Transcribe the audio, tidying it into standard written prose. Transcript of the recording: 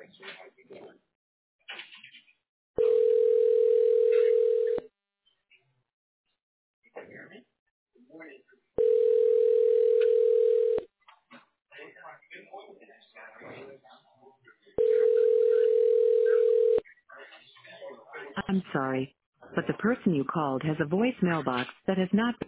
I'm sorry, but the person you called has a voicemail box that has not